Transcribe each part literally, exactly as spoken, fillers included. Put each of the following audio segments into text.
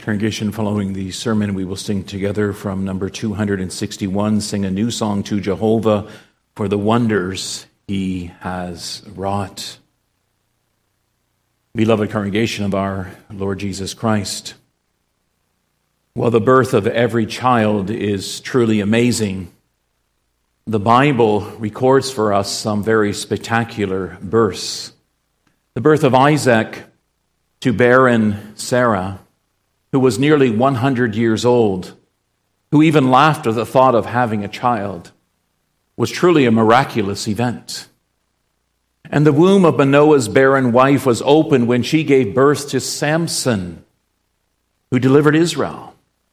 Congregation, following the sermon, we will sing together from number two hundred sixty-one, Sing a New Song to Jehovah for the Wonders He Has Wrought. Beloved congregation of our Lord Jesus Christ, while the birth of every child is truly amazing, the Bible records for us some very spectacular births. The birth of Isaac to barren Sarah, who was nearly one hundred years old, who even laughed at the thought of having a child, was truly a miraculous event. And the womb of Manoah's barren wife was opened when she gave birth to Samson, who delivered Israel.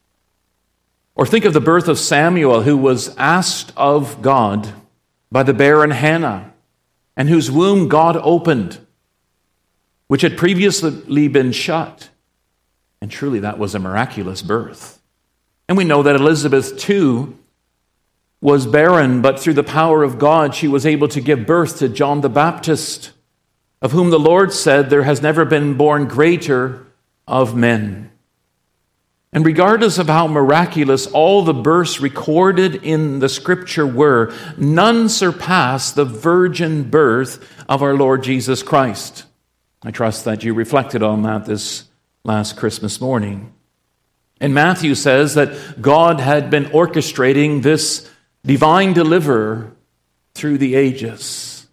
Or think of the birth of Samuel, who was asked of God by the barren Hannah, and whose womb God opened, which had previously been shut. And truly that was a miraculous birth. And we know that Elizabeth too was barren, but through the power of God she was able to give birth to John the Baptist, of whom the Lord said, "There has never been born greater of men." And regardless of how miraculous all the births recorded in the Scripture were, none surpass the virgin birth of our Lord Jesus Christ. I trust that you reflected on that this last Christmas morning. And Matthew says that God had been orchestrating this divine deliverer through the ages.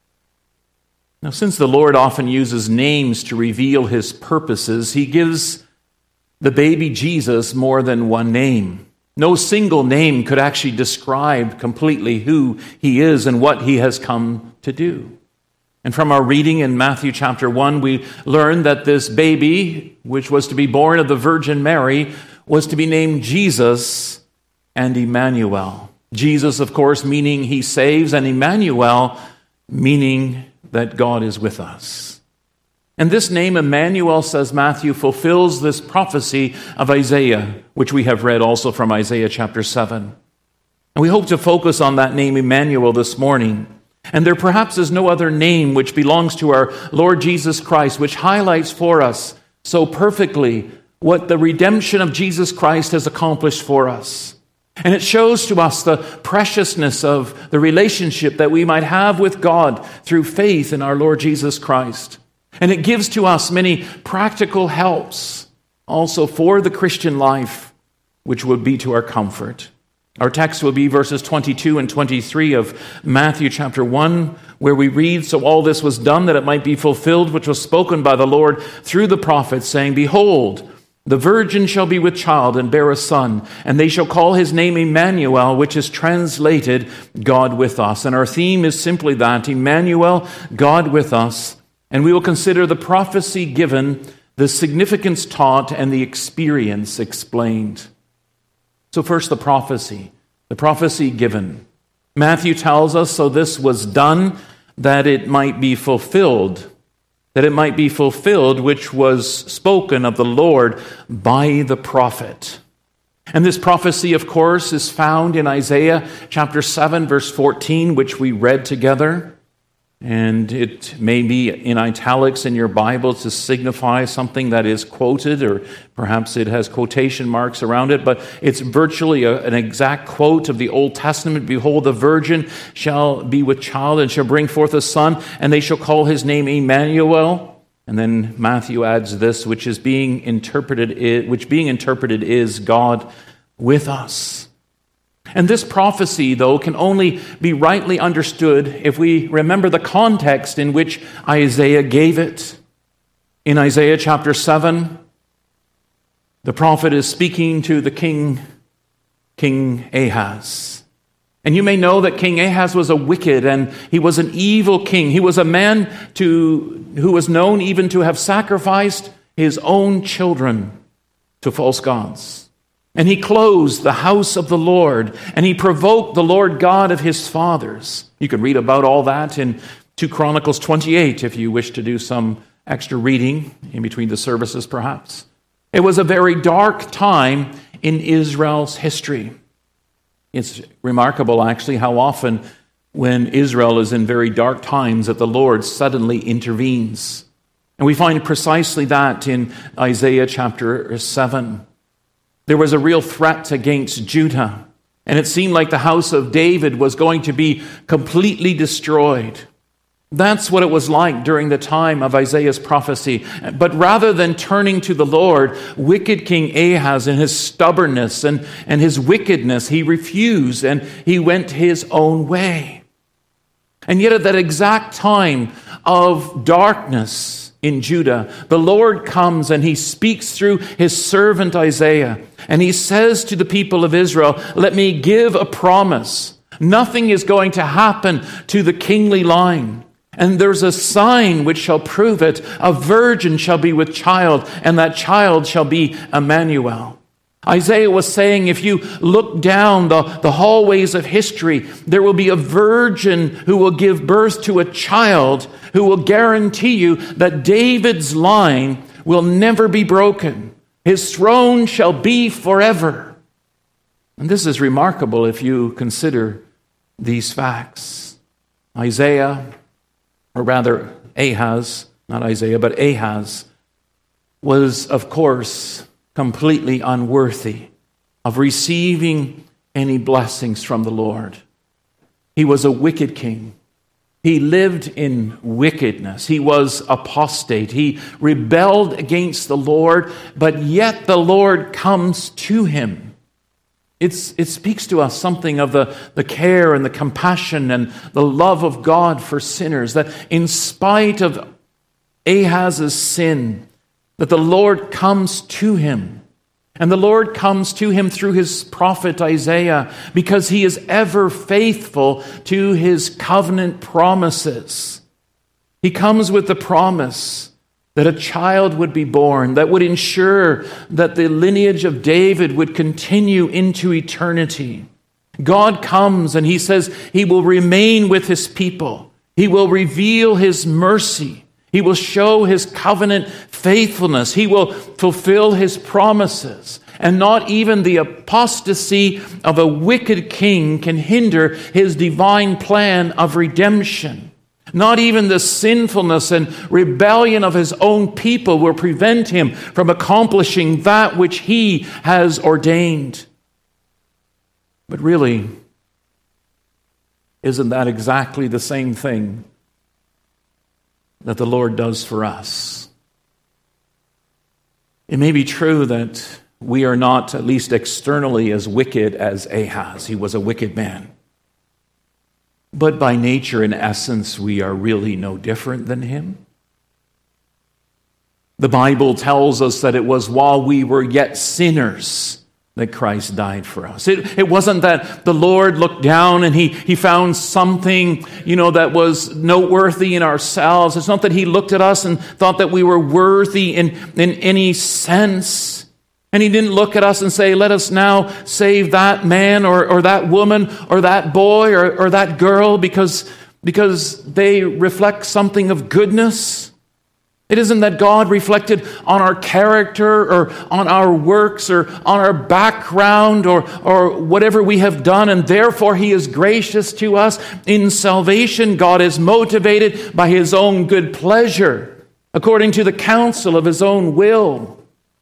Now, since the Lord often uses names to reveal his purposes, he gives the baby Jesus more than one name. No single name could actually describe completely who he is and what he has come to do. And from our reading in Matthew chapter one, we learn that this baby, which was to be born of the Virgin Mary, was to be named Jesus and Emmanuel. Jesus, of course, meaning he saves, and Emmanuel, meaning that God is with us. And this name, Emmanuel, says Matthew, fulfills this prophecy of Isaiah, which we have read also from Isaiah chapter seven. And we hope to focus on that name, Emmanuel, this morning. And there perhaps is no other name which belongs to our Lord Jesus Christ, which highlights for us so perfectly what the redemption of Jesus Christ has accomplished for us. And it shows to us the preciousness of the relationship that we might have with God through faith in our Lord Jesus Christ. And it gives to us many practical helps also for the Christian life, which would be to our comfort. Our text will be verses twenty-two and twenty-three of Matthew chapter one, where we read, "So all this was done that it might be fulfilled, which was spoken by the Lord through the prophets, saying, Behold, the virgin shall be with child and bear a son, and they shall call his name Emmanuel, which is translated God with us." And our theme is simply that, Emmanuel, God with us. And we will consider the prophecy given, the significance taught, and the experience explained. So first, the prophecy, the prophecy given. Matthew tells us, so this was done that it might be fulfilled, that it might be fulfilled which was spoken of the Lord by the prophet. And this prophecy, of course, is found in Isaiah chapter seven, verse fourteen, which we read together. And it may be in italics in your Bible to signify something that is quoted, or perhaps it has quotation marks around it, but it's virtually a, an exact quote of the Old Testament. "Behold, the virgin shall be with child and shall bring forth a son, and they shall call his name Emmanuel." And then Matthew adds this, which is being interpreted, which being interpreted is God with us. And this prophecy, though, can only be rightly understood if we remember the context in which Isaiah gave it. In Isaiah chapter seven, the prophet is speaking to the king, King Ahaz. And you may know that King Ahaz was a wicked and he was an evil king. He was a man to, who was known even to have sacrificed his own children to false gods. And he closed the house of the Lord, and he provoked the Lord God of his fathers. You can read about all that in Second Chronicles twenty-eight if you wish to do some extra reading in between the services perhaps. It was a very dark time in Israel's history. It's remarkable actually how often when Israel is in very dark times that the Lord suddenly intervenes. And we find precisely that in Isaiah chapter seven. There was a real threat against Judah, and it seemed like the house of David was going to be completely destroyed. That's what it was like during the time of Isaiah's prophecy. But rather than turning to the Lord, wicked King Ahaz, in his stubbornness and, and his wickedness, he refused and he went his own way. And yet at that exact time of darkness in Judah, the Lord comes and he speaks through his servant Isaiah. And he says to the people of Israel, "Let me give a promise. Nothing is going to happen to the kingly line. And there's a sign which shall prove it. A virgin shall be with child, and that child shall be Emmanuel." Isaiah was saying, if you look down the, the hallways of history, there will be a virgin who will give birth to a child who will guarantee you that David's line will never be broken. His throne shall be forever. And this is remarkable if you consider these facts. Isaiah, or rather Ahaz, not Isaiah, but Ahaz, was, of course, completely unworthy of receiving any blessings from the Lord. He was a wicked king. He lived in wickedness. He was apostate. He rebelled against the Lord, but yet the Lord comes to him. It's, it speaks to us something of the, the care and the compassion and the love of God for sinners, that in spite of Ahaz's sin, that the Lord comes to him. And the Lord comes to him through his prophet Isaiah because he is ever faithful to his covenant promises. He comes with the promise that a child would be born that would ensure that the lineage of David would continue into eternity. God comes and he says he will remain with his people. He will reveal his mercy. He will show his covenant faithfulness. He will fulfill his promises. And not even the apostasy of a wicked king can hinder his divine plan of redemption. Not even the sinfulness and rebellion of his own people will prevent him from accomplishing that which he has ordained. But really, isn't that exactly the same thing that the Lord does for us? It may be true that we are not, at least externally, as wicked as Ahaz. He was a wicked man. But by nature, in essence, we are really no different than him. The Bible tells us that it was while we were yet sinners that Christ died for us. It, it wasn't that the Lord looked down and he, he found something, you know, that was noteworthy in ourselves. It's not that he looked at us and thought that we were worthy in, in any sense. And he didn't look at us and say, let us now save that man or, or that woman or that boy or, or that girl because, because they reflect something of goodness. It isn't that God reflected on our character or on our works or on our background or, or whatever we have done, and therefore he is gracious to us. In salvation, God is motivated by his own good pleasure, according to the counsel of his own will.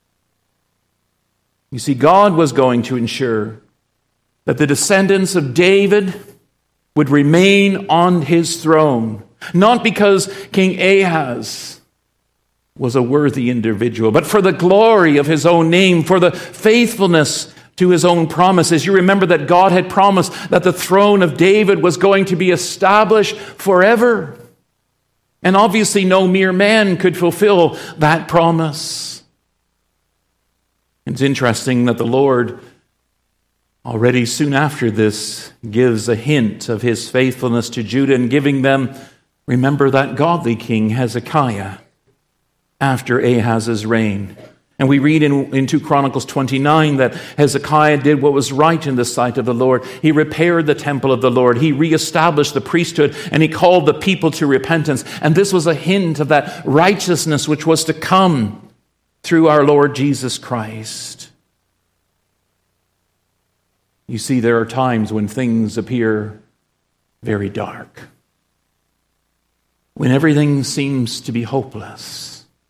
You see, God was going to ensure that the descendants of David would remain on his throne, not because King Ahaz was a worthy individual, but for the glory of his own name, for the faithfulness to his own promises. You remember that God had promised that the throne of David was going to be established forever. And obviously no mere man could fulfill that promise. It's interesting that the Lord, already soon after this, gives a hint of his faithfulness to Judah and giving them, remember that godly king Hezekiah, after Ahaz's reign. And we read in, in Second Chronicles twenty-nine that Hezekiah did what was right in the sight of the Lord. He repaired the temple of the Lord. He reestablished the priesthood, and he called the people to repentance. And this was a hint of that righteousness which was to come through our Lord Jesus Christ. You see, there are times when things appear very dark, when everything seems to be hopeless.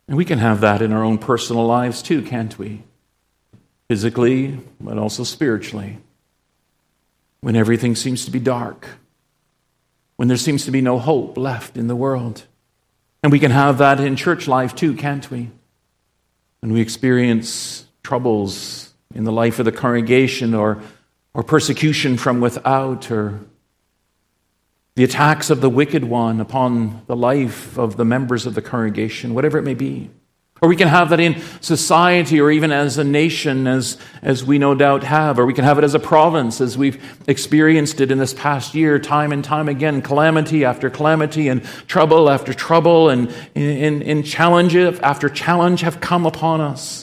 And we can have that in our own personal lives too, can't we? Physically, but also spiritually. When everything seems to be dark. When there seems to be no hope left in the world. And we can have that in church life too, can't we? When we experience troubles in the life of the congregation, or, or persecution from without, or the attacks of the wicked one upon the life of the members of the congregation, whatever it may be. Or we can have that in society, or even as a nation, as, as we no doubt have. Or we can have it as a province, as we've experienced it in this past year, time and time again, calamity after calamity, and trouble after trouble, and in, in challenge after challenge have come upon us.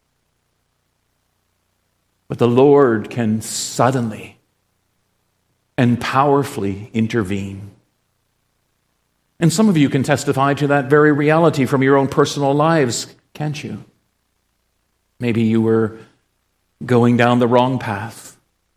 But the Lord can suddenly and powerfully intervene. And some of you can testify to that very reality from your own personal lives, can't you? Maybe you were going down the wrong path.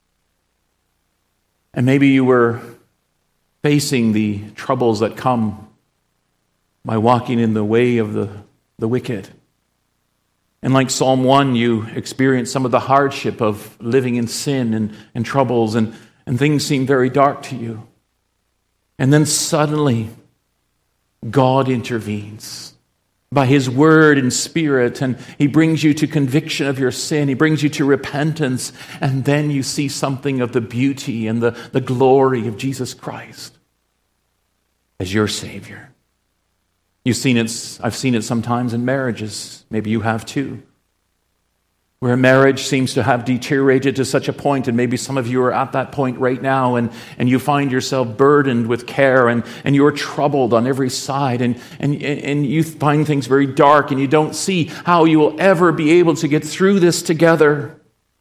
And maybe you were facing the troubles that come by walking in the way of the, the wicked. And like Psalm one, you experienced some of the hardship of living in sin and, and troubles, and, and things seem very dark to you. And then suddenly, God intervenes by His Word and Spirit, and He brings you to conviction of your sin. He brings you to repentance, and then you see something of the beauty and the, the glory of Jesus Christ as your Savior. You've seen it, I've seen it sometimes in marriages. Maybe you have too. Where a marriage seems to have deteriorated to such a point, and maybe some of you are at that point right now, and, and you find yourself burdened with care, and, and you're troubled on every side, and, and, and you find things very dark, and you don't see how you will ever be able to get through this together.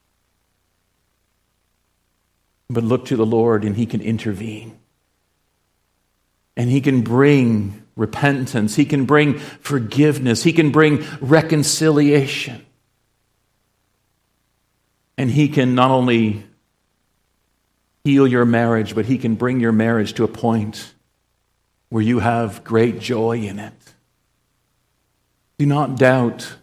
But look to the Lord, and He can intervene. And He can bring repentance. He can bring forgiveness. He can bring reconciliation. And He can not only heal your marriage, but He can bring your marriage to a point where you have great joy in it. Do not doubt.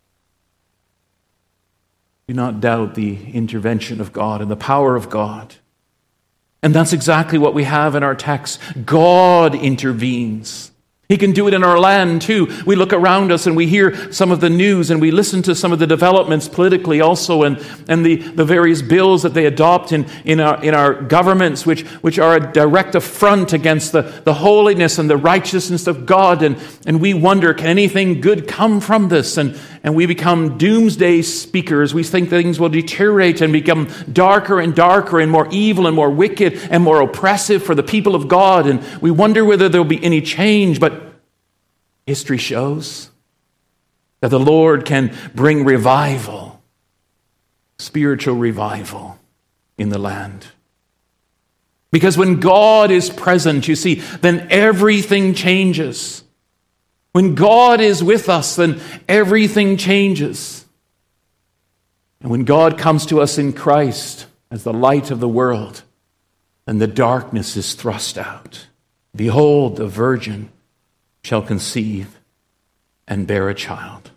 Do not doubt the intervention of God and the power of God. And that's exactly what we have in our text. God intervenes. He can do it in our land too. We look around us and we hear some of the news, and we listen to some of the developments politically also, and, and the, the various bills that they adopt in, in, our, in our governments, which, which are a direct affront against the, the holiness and the righteousness of God. And, and we wonder, can anything good come from this? And, and we become doomsday speakers. We think things will deteriorate and become darker and darker and more evil and more wicked and more oppressive for the people of God. And we wonder whether there will be any change. But history shows that the Lord can bring revival, spiritual revival in the land. Because when God is present, you see, then everything changes. When God is with us, then everything changes. And when God comes to us in Christ as the light of the world, then the darkness is thrust out. Behold, the virgin shall conceive and bear a child.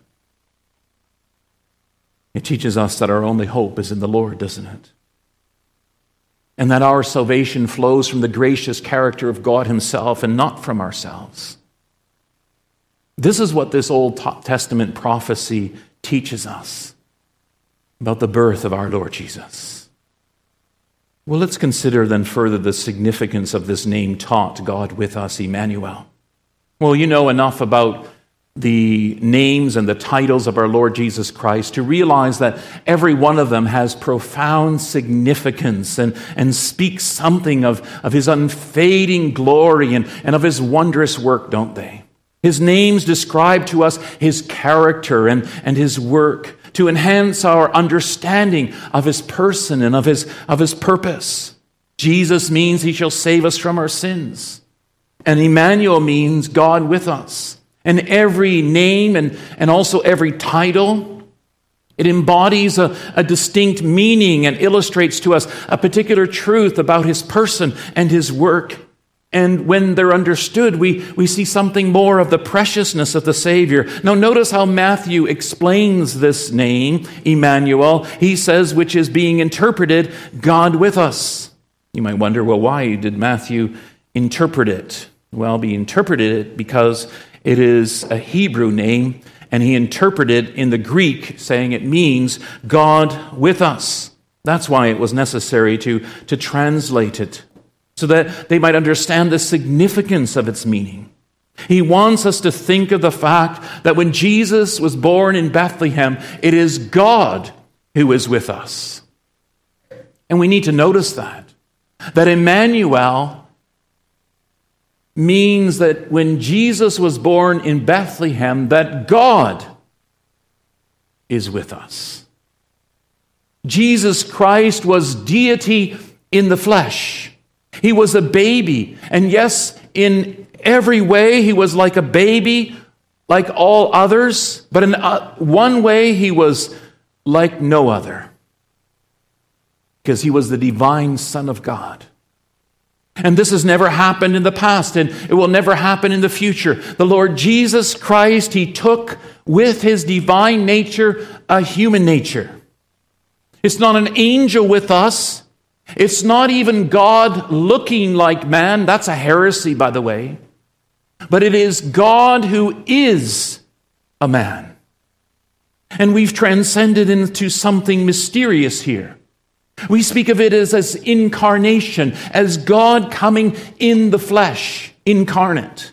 It teaches us that our only hope is in the Lord, doesn't it? And that our salvation flows from the gracious character of God Himself and not from ourselves. This is what this Old Testament prophecy teaches us about the birth of our Lord Jesus. Well, let's consider then further the significance of this name taught, God with us, Emmanuel. Well, you know enough about the names and the titles of our Lord Jesus Christ to realize that every one of them has profound significance and, and speaks something of, of His unfading glory and, and of His wondrous work, don't they? His names describe to us His character and, and His work to enhance our understanding of His person and of His, of His purpose. Jesus means He shall save us from our sins. And Emmanuel means God with us. And every name and, and also every title, it embodies a, a distinct meaning and illustrates to us a particular truth about His person and His work. And when they're understood, we, we see something more of the preciousness of the Savior. Now notice how Matthew explains this name, Emmanuel. He says, which is being interpreted, God with us. You might wonder, well, why did Matthew interpret it? Well, he interpreted it because it is a Hebrew name, and he interpreted in the Greek, saying it means God with us. That's why it was necessary to, to translate it, so that they might understand the significance of its meaning. He wants us to think of the fact that when Jesus was born in Bethlehem, it is God who is with us. And we need to notice that. That Emmanuel means that when Jesus was born in Bethlehem, that God is with us. Jesus Christ was deity in the flesh. He was a baby, and yes, in every way he was like a baby, like all others, but in one way he was like no other, because he was the divine Son of God. And this has never happened in the past, and it will never happen in the future. The Lord Jesus Christ, he took with his divine nature a human nature. It's not an angel with us. It's not even God looking like man. That's a heresy, by the way. But it is God who is a man. And we've transcended into something mysterious here. We speak of it as, as incarnation, as God coming in the flesh, incarnate.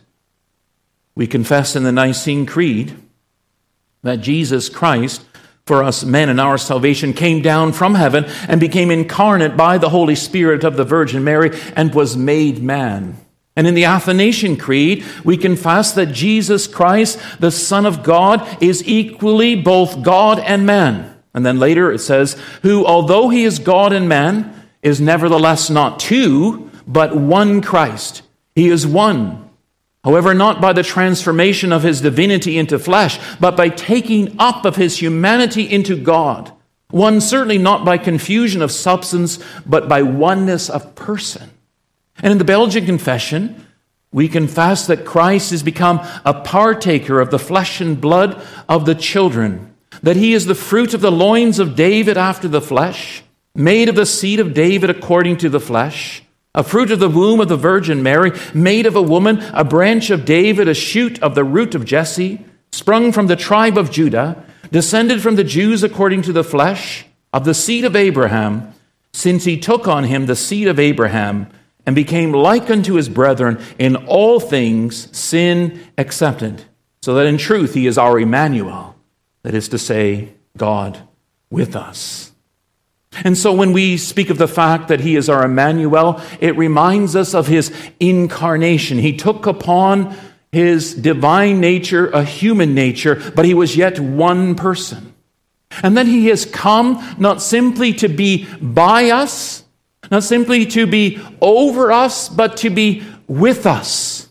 We confess in the Nicene Creed that Jesus Christ, for us men and our salvation, came down from heaven and became incarnate by the Holy Spirit of the Virgin Mary and was made man. And in the Athanasian Creed, we confess that Jesus Christ, the Son of God, is equally both God and man. And then later it says, who, although he is God and man, is nevertheless not two, but one Christ. He is one. However, not by the transformation of his divinity into flesh, but by taking up of his humanity into God. One certainly not by confusion of substance, but by oneness of person. And in the Belgian Confession, we confess that Christ has become a partaker of the flesh and blood of the children, that he is the fruit of the loins of David after the flesh, made of the seed of David according to the flesh, a fruit of the womb of the Virgin Mary, made of a woman, a branch of David, a shoot of the root of Jesse, sprung from the tribe of Judah, descended from the Jews according to the flesh, of the seed of Abraham, since he took on him the seed of Abraham, and became like unto his brethren in all things, sin excepted, so that in truth he is our Emmanuel, that is to say, God with us. And so when we speak of the fact that he is our Emmanuel, it reminds us of his incarnation. He took upon his divine nature a human nature, but he was yet one person. And then he has come not simply to be by us, not simply to be over us, but to be with us.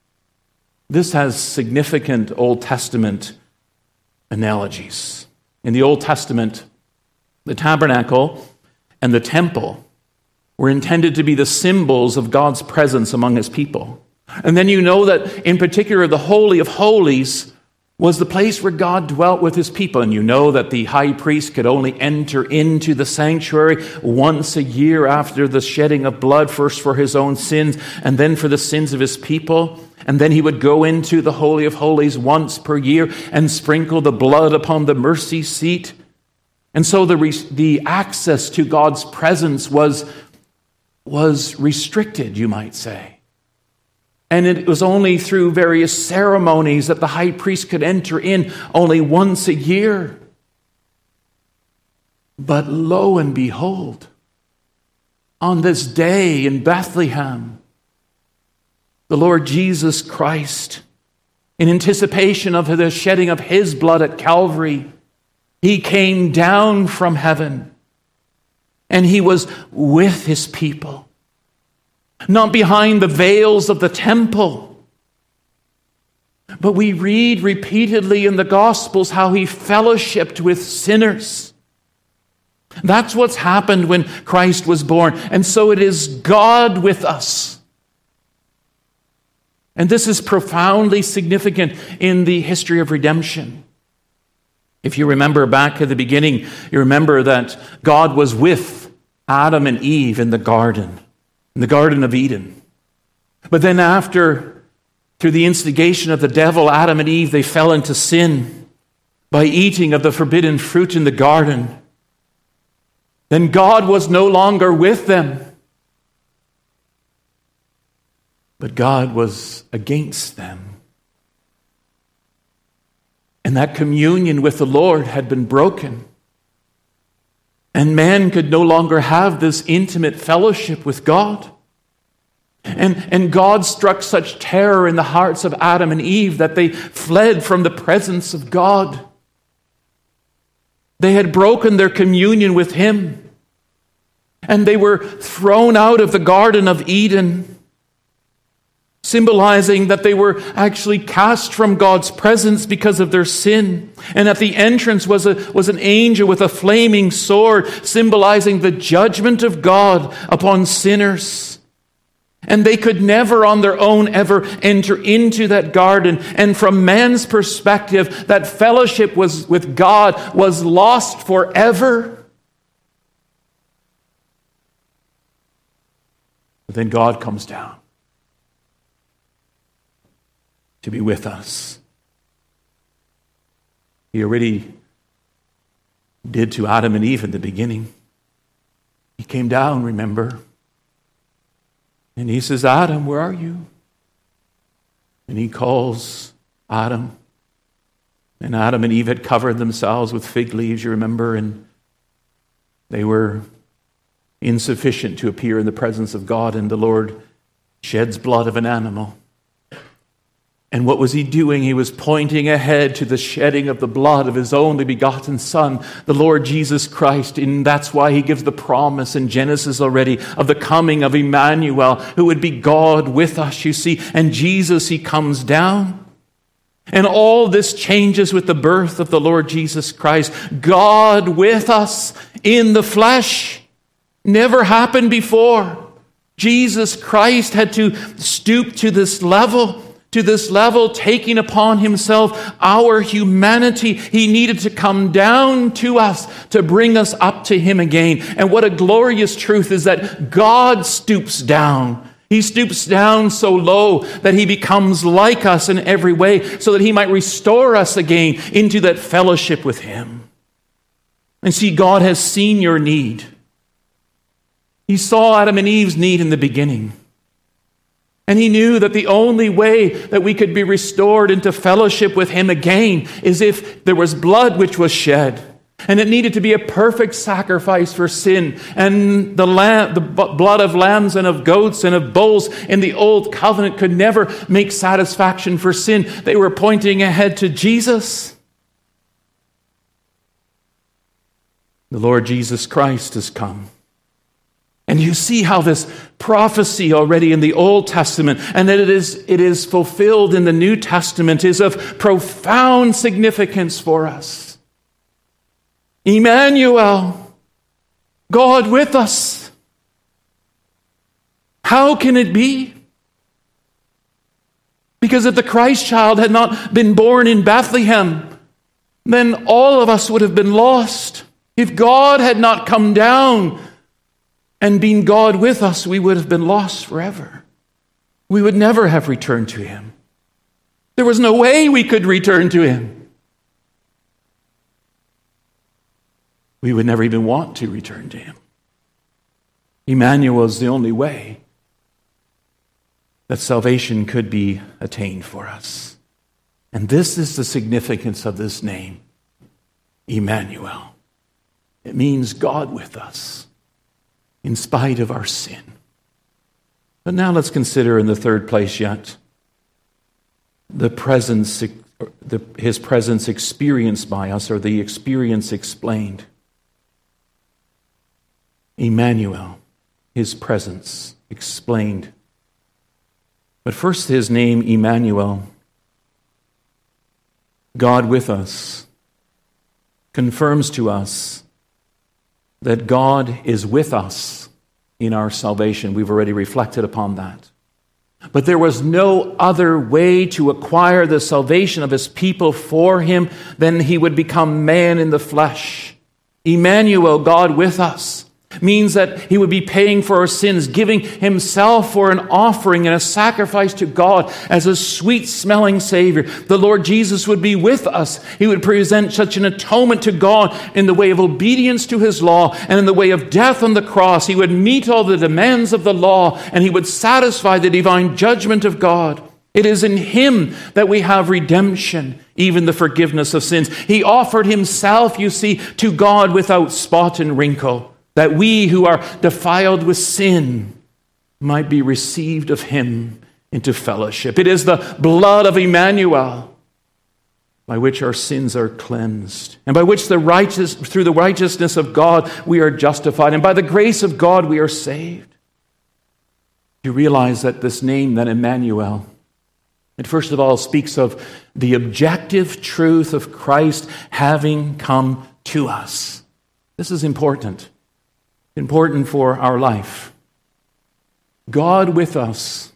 This has significant Old Testament analogies. In the Old Testament, the tabernacle and the temple were intended to be the symbols of God's presence among his people. And then you know that in particular the Holy of Holies was the place where God dwelt with his people. And you know that the high priest could only enter into the sanctuary once a year after the shedding of blood, first for his own sins and then for the sins of his people. And then he would go into the Holy of Holies once per year and sprinkle the blood upon the mercy seat. And so the, the access to God's presence was, was restricted, you might say. And it was only through various ceremonies that the high priest could enter in only once a year. But lo and behold, on this day in Bethlehem, the Lord Jesus Christ, in anticipation of the shedding of his blood at Calvary, he came down from heaven and he was with his people. Not behind the veils of the temple, but we read repeatedly in the Gospels how he fellowshiped with sinners. That's what's happened when Christ was born. And so it is God with us. And this is profoundly significant in the history of redemption. If you remember back at the beginning, you remember that God was with Adam and Eve in the garden, in the Garden of Eden. But then after, through the instigation of the devil, Adam and Eve, they fell into sin by eating of the forbidden fruit in the garden. Then God was no longer with them, but God was against them. And that communion with the Lord had been broken. And man could no longer have this intimate fellowship with God. And, and God struck such terror in the hearts of Adam and Eve that they fled from the presence of God. They had broken their communion with Him. And they were thrown out of the Garden of Eden, symbolizing that they were actually cast from God's presence because of their sin. And at the entrance was, a, was an angel with a flaming sword, symbolizing the judgment of God upon sinners. And they could never on their own ever enter into that garden. And from man's perspective, that fellowship was with God was lost forever. But then God comes down to be with us. He already did to Adam and Eve in the beginning. He came down, remember? And he says, Adam, where are you? And he calls Adam. And Adam and Eve had covered themselves with fig leaves, you remember, and they were insufficient to appear in the presence of God, and the Lord sheds blood of an animal. And what was he doing? He was pointing ahead to the shedding of the blood of his only begotten Son, the Lord Jesus Christ. And that's why he gives the promise in Genesis already of the coming of Emmanuel, who would be God with us, you see. And Jesus, he comes down. And all this changes with the birth of the Lord Jesus Christ. God with us in the flesh. Never happened before. Jesus Christ had to stoop to this level. To this level, taking upon himself our humanity. He needed to come down to us to bring us up to him again. And what a glorious truth is that God stoops down. He stoops down so low that he becomes like us in every way so that he might restore us again into that fellowship with him. And see, God has seen your need. He saw Adam and Eve's need in the beginning. And he knew that the only way that we could be restored into fellowship with him again is if there was blood which was shed. And it needed to be a perfect sacrifice for sin. And the, lamb, the blood of lambs and of goats and of bulls in the old covenant could never make satisfaction for sin. They were pointing ahead to Jesus. The Lord Jesus Christ has come. And you see how this prophecy already in the Old Testament and that it is, it is fulfilled in the New Testament is of profound significance for us. Emmanuel, God with us. How can it be? Because if the Christ child had not been born in Bethlehem, then all of us would have been lost. If God had not come down and being God with us, we would have been lost forever. We would never have returned to him. There was no way we could return to him. We would never even want to return to him. Emmanuel is the only way that salvation could be attained for us. And this is the significance of this name, Emmanuel. It means God with us, in spite of our sin. But now let's consider in the third place yet, the presence, the, his presence experienced by us, or the experience explained. Emmanuel, his presence explained. But first, his name, Emmanuel, God with us, confirms to us that God is with us in our salvation. We've already reflected upon that. But there was no other way to acquire the salvation of his people for him than he would become man in the flesh. Emmanuel, God with us, means that he would be paying for our sins, giving himself for an offering and a sacrifice to God as a sweet-smelling Savior. The Lord Jesus would be with us. He would present such an atonement to God in the way of obedience to his law and in the way of death on the cross. He would meet all the demands of the law, and he would satisfy the divine judgment of God. It is in him that we have redemption, even the forgiveness of sins. He offered himself, you see, to God without spot and wrinkle, that we who are defiled with sin might be received of him into fellowship. It is the blood of Emmanuel by which our sins are cleansed, and by which the righteous, through the righteousness of God we are justified, and by the grace of God we are saved. You realize that this name, that Emmanuel, it first of all speaks of the objective truth of Christ having come to us. This is important. Important for our life. God with us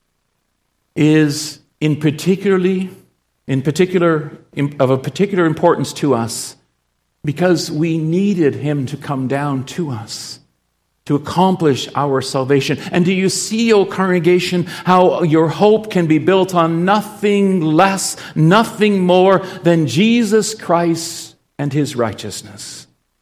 is in particularly, in particular, of a particular importance to us because we needed him to come down to us to accomplish our salvation. And do you see, O congregation, how your hope can be built on nothing less, nothing more than Jesus Christ and his righteousness?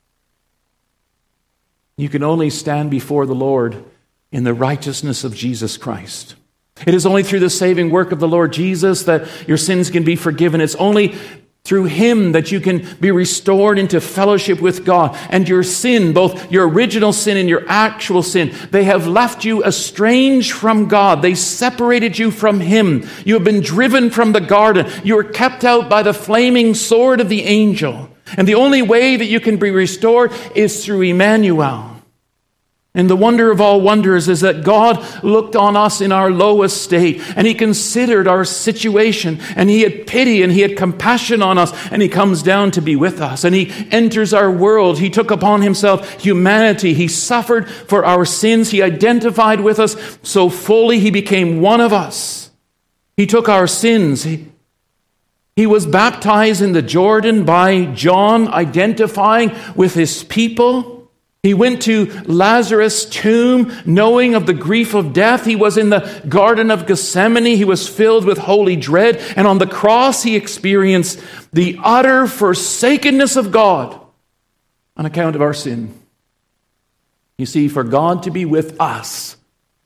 You can only stand before the Lord in the righteousness of Jesus Christ. It is only through the saving work of the Lord Jesus that your sins can be forgiven. It's only through him that you can be restored into fellowship with God. And your sin, both your original sin and your actual sin, they have left you estranged from God. They separated you from him. You have been driven from the garden. You are kept out by the flaming sword of the angel. And the only way that you can be restored is through Emmanuel. And the wonder of all wonders is that God looked on us in our lowest state, and he considered our situation, and he had pity and he had compassion on us, and he comes down to be with us, and he enters our world. He took upon himself humanity. He suffered for our sins. He identified with us so fully he became one of us. He took our sins. He He was baptized in the Jordan by John, identifying with his people. He went to Lazarus' tomb, knowing of the grief of death. He was in the Garden of Gethsemane. He was filled with holy dread. And on the cross, he experienced the utter forsakenness of God on account of our sin. You see, for God to be with us,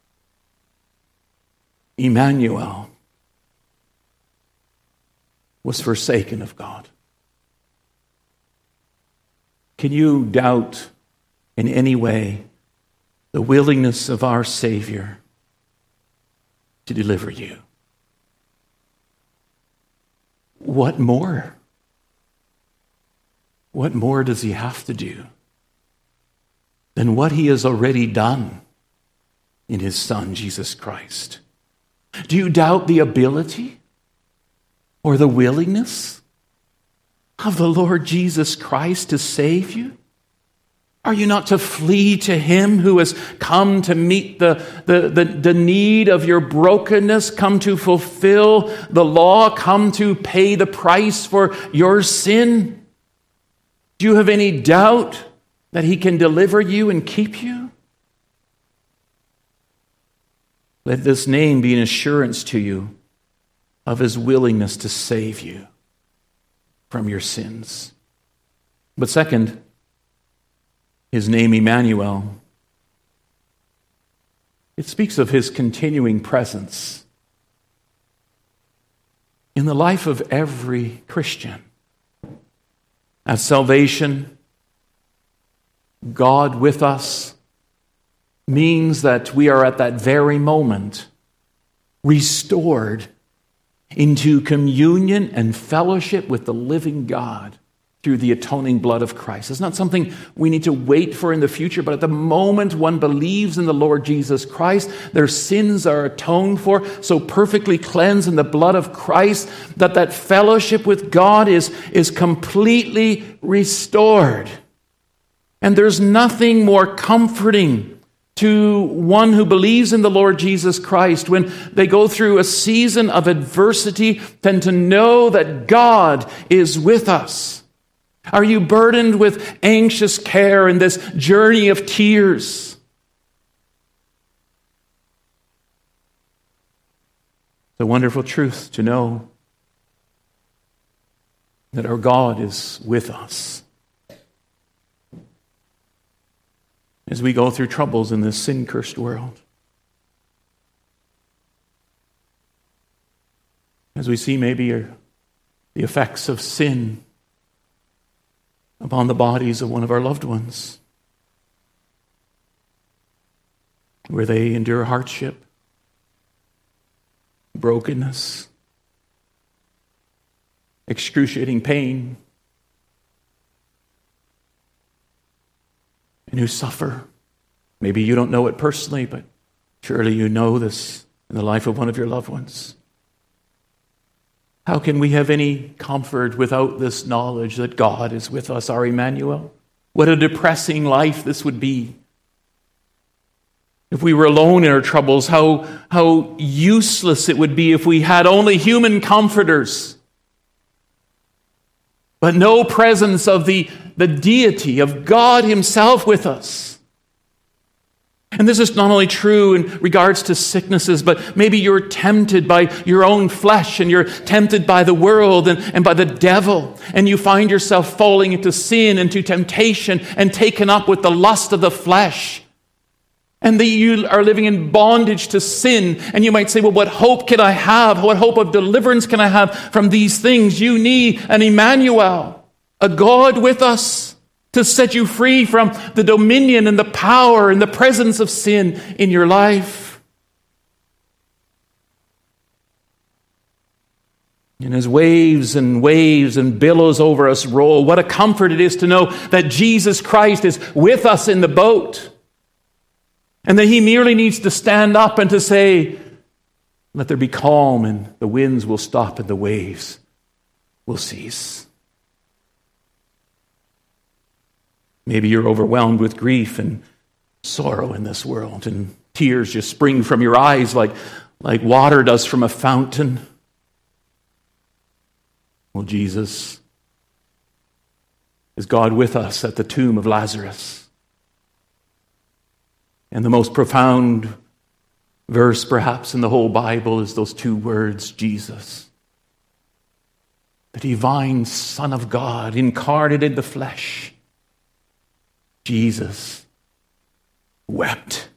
Emmanuel was forsaken of God. Can you doubt in any way the willingness of our Savior to deliver you? What more? What more does he have to do than what he has already done in his Son, Jesus Christ? Do you doubt the ability or the willingness of the Lord Jesus Christ to save you? Are you not to flee to him who has come to meet the, the, the, the need of your brokenness, come to fulfill the law, come to pay the price for your sin? Do you have any doubt that he can deliver you and keep you? Let this name be an assurance to you of his willingness to save you from your sins. But second, his name Emmanuel, it speaks of his continuing presence in the life of every Christian. At salvation, God with us means that we are at that very moment restored into communion and fellowship with the living God through the atoning blood of Christ. It's not something we need to wait for in the future, but at the moment one believes in the Lord Jesus Christ, their sins are atoned for, so perfectly cleansed in the blood of Christ, that that fellowship with God is, is completely restored. And there's nothing more comforting to one who believes in the Lord Jesus Christ, when they go through a season of adversity, than to know that God is with us? Are you burdened with anxious care in this journey of tears? It's a wonderful truth to know that our God is with us as we go through troubles in this sin-cursed world. As we see maybe the effects of sin upon the bodies of one of our loved ones, where they endure hardship, brokenness, excruciating pain, and who suffer. Maybe you don't know it personally, but surely you know this in the life of one of your loved ones. How can we have any comfort without this knowledge that God is with us, our Emmanuel? What a depressing life this would be. If we were alone in our troubles, how, how useless it would be if we had only human comforters, but no presence of the, the deity of God himself with us. And this is not only true in regards to sicknesses, but maybe you're tempted by your own flesh, and you're tempted by the world and, and by the devil, and you find yourself falling into sin, into temptation, and taken up with the lust of the flesh. And that you are living in bondage to sin. And you might say, well, what hope can I have? What hope of deliverance can I have from these things? You need an Emmanuel, a God with us, to set you free from the dominion and the power and the presence of sin in your life. And as waves and waves and billows over us roll, what a comfort it is to know that Jesus Christ is with us in the boat. And that he merely needs to stand up and to say, let there be calm, and the winds will stop and the waves will cease. Maybe you're overwhelmed with grief and sorrow in this world, and tears just spring from your eyes like, like water does from a fountain. Well, Jesus, is God with us at the tomb of Lazarus? And the most profound verse, perhaps, in the whole Bible is those two words, Jesus. The divine Son of God, incarnate in the flesh. Jesus wept.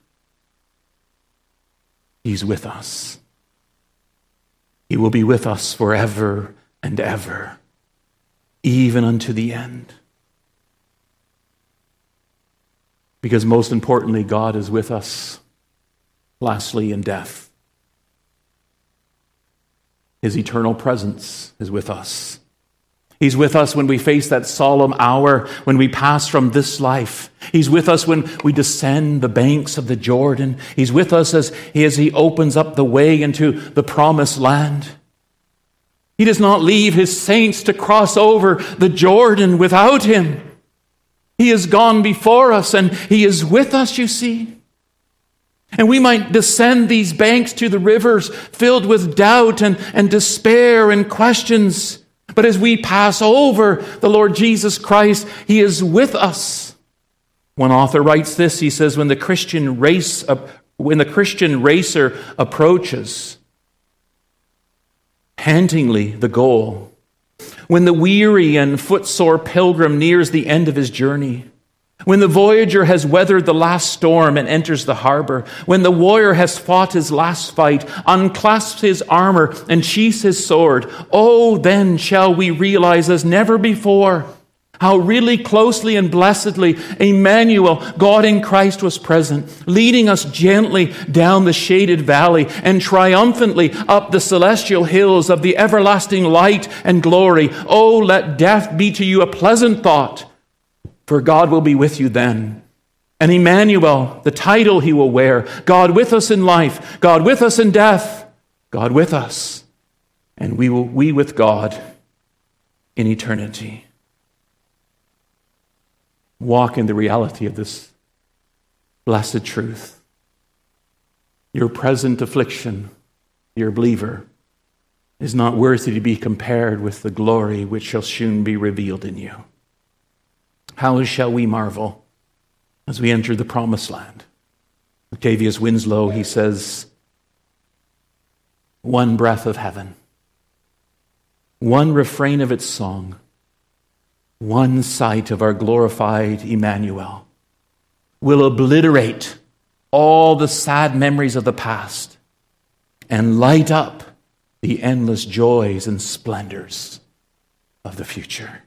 He's with us. He will be with us forever and ever, even unto the end. Because most importantly, God is with us, lastly, in death. His eternal presence is with us. He's with us when we face that solemn hour, when we pass from this life. He's with us when we descend the banks of the Jordan. He's with us as, as he opens up the way into the promised land. He does not leave his saints to cross over the Jordan without him. He has gone before us, and he is with us, you see. And we might descend these banks to the rivers filled with doubt and, and despair and questions. But as we pass over the Lord Jesus Christ, he is with us. One author writes this. He says, when the Christian race, when the Christian racer approaches pantingly the goal, when the weary and footsore pilgrim nears the end of his journey, when the voyager has weathered the last storm and enters the harbor, when the warrior has fought his last fight, unclasps his armor and sheaths his sword, oh, then shall we realize as never before how really closely and blessedly Emmanuel, God in Christ, was present, leading us gently down the shaded valley and triumphantly up the celestial hills of the everlasting light and glory. Oh, let death be to you a pleasant thought, for God will be with you then. And Emmanuel, the title he will wear, God with us in life, God with us in death, God with us, and we will we with God in eternity. Walk in the reality of this blessed truth. Your present affliction, dear believer, is not worthy to be compared with the glory which shall soon be revealed in you. How shall we marvel as we enter the promised land? Octavius Winslow, he says, one breath of heaven, one refrain of its song, one sight of our glorified Emmanuel will obliterate all the sad memories of the past and light up the endless joys and splendors of the future.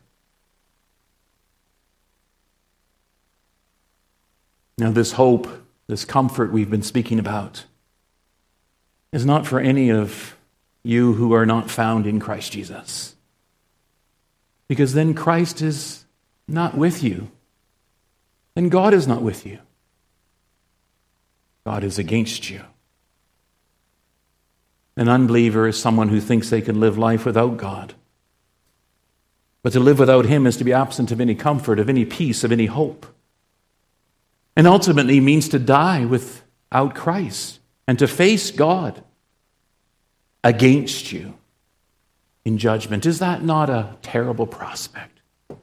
Now, this hope, this comfort we've been speaking about, is not for any of you who are not found in Christ Jesus. Because then Christ is not with you. Then God is not with you. God is against you. An unbeliever is someone who thinks they can live life without God. But to live without Him is to be absent of any comfort, of any peace, of any hope. And ultimately means to die without Christ and to face God against you in judgment. Is that not a terrible prospect?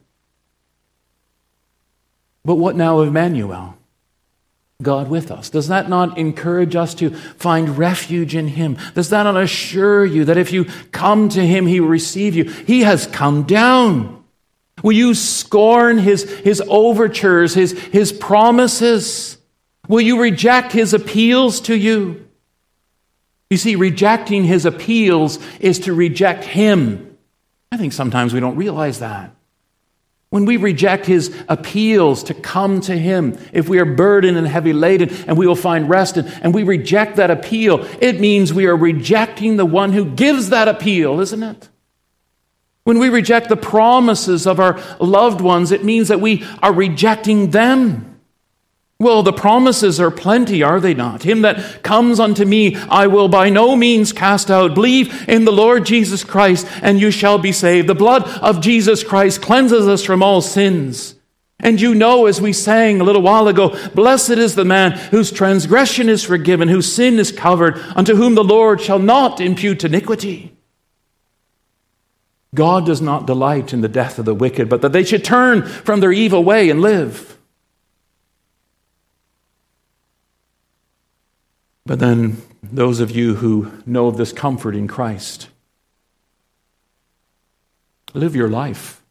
But what now of Emmanuel? God with us. Does that not encourage us to find refuge in Him? Does that not assure you that if you come to Him, He will receive you? He has come down. Will you scorn His, his overtures, His, His promises? Will you reject His appeals to you? You see, rejecting His appeals is to reject Him. I think sometimes we don't realize that. When we reject His appeals to come to Him, if we are burdened and heavy laden and we will find rest, in, and we reject that appeal, it means we are rejecting the one who gives that appeal, isn't it? When we reject the promises of our loved ones, it means that we are rejecting them. Well, the promises are plenty, are they not? Him that comes unto me, I will by no means cast out. Believe in the Lord Jesus Christ, and you shall be saved. The blood of Jesus Christ cleanses us from all sins. And you know, as we sang a little while ago, blessed is the man whose transgression is forgiven, whose sin is covered, unto whom the Lord shall not impute iniquity. God does not delight in the death of the wicked, but that they should turn from their evil way and live. But then, those of you who know of this comfort in Christ, live your life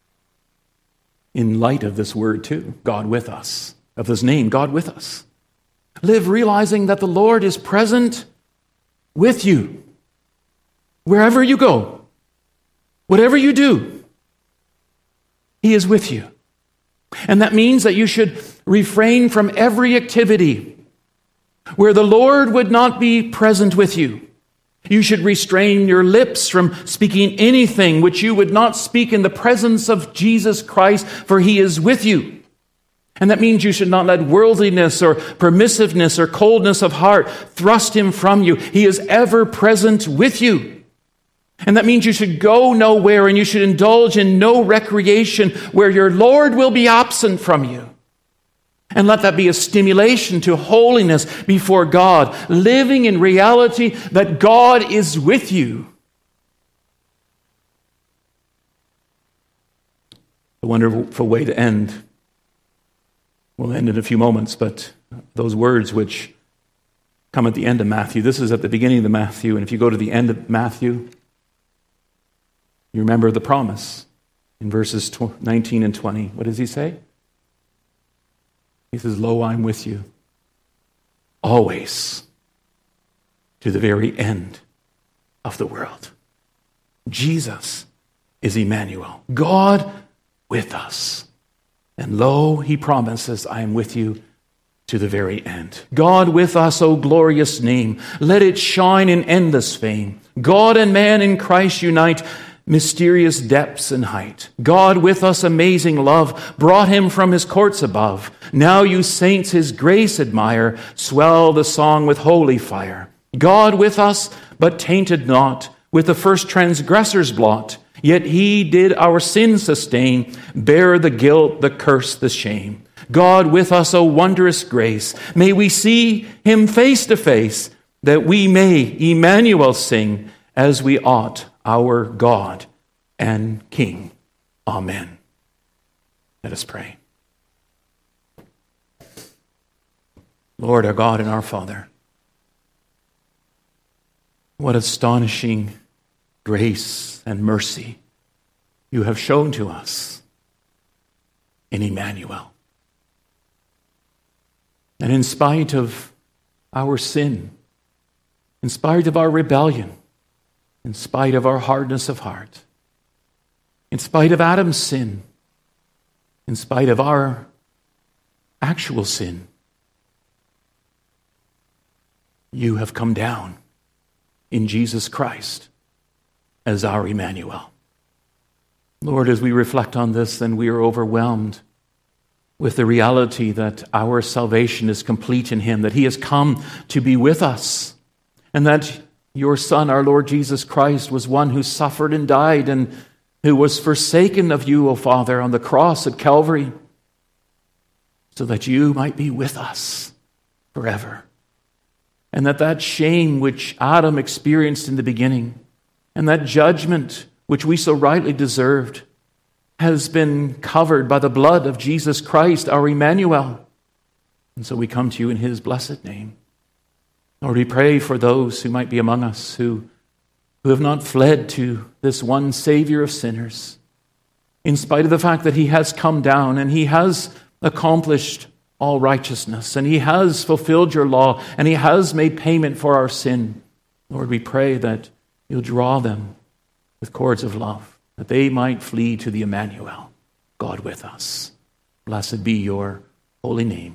in light of this word too, God with us, of His name, God with us. Live realizing that the Lord is present with you, wherever you go, whatever you do, He is with you. And that means that you should refrain from every activity where the Lord would not be present with you. You should restrain your lips from speaking anything which you would not speak in the presence of Jesus Christ, for He is with you. And that means you should not let worldliness or permissiveness or coldness of heart thrust Him from you. He is ever present with you. And that means you should go nowhere and you should indulge in no recreation where your Lord will be absent from you. And let that be a stimulation to holiness before God, living in reality that God is with you. A wonderful way to end. We'll end in a few moments, but those words which come at the end of Matthew, this is at the beginning of the Matthew, and if you go to the end of Matthew, you remember the promise in verses nineteen and twenty. What does He say? He says, lo, I'm with you always to the very end of the world. Jesus is Emmanuel, God with us. And lo, He promises, I am with you to the very end. God with us, O glorious name. Let it shine in endless fame. God and man in Christ unite, mysterious depths and height. God with us, amazing love, brought Him from His courts above. Now you saints His grace admire, swell the song with holy fire. God with us, but tainted not with the first transgressor's blot. Yet He did our sin sustain, bear the guilt, the curse, the shame. God with us, O wondrous grace. May we see him face to face, that we may Emmanuel sing as we ought, our God and King. Amen. Let us pray. Lord, our God and our Father, what astonishing grace and mercy you have shown to us in Emmanuel. And in spite of our sin, in spite of our rebellion, in spite of our hardness of heart, in spite of Adam's sin, in spite of our actual sin, you have come down in Jesus Christ as our Emmanuel. Lord, as we reflect on this, then we are overwhelmed with the reality that our salvation is complete in him, that he has come to be with us, and that your Son, our Lord Jesus Christ, was one who suffered and died and who was forsaken of you, O Father, on the cross at Calvary, so that you might be with us forever. And that that shame which Adam experienced in the beginning, and that judgment which we so rightly deserved, has been covered by the blood of Jesus Christ, our Emmanuel. And so we come to you in his blessed name. Lord, we pray for those who might be among us who, who have not fled to this one Savior of sinners, in spite of the fact that he has come down and he has accomplished all righteousness, and he has fulfilled your law, and he has made payment for our sin. Lord, we pray that you'll draw them with cords of love, that they might flee to the Emmanuel, God with us. Blessed be your holy name.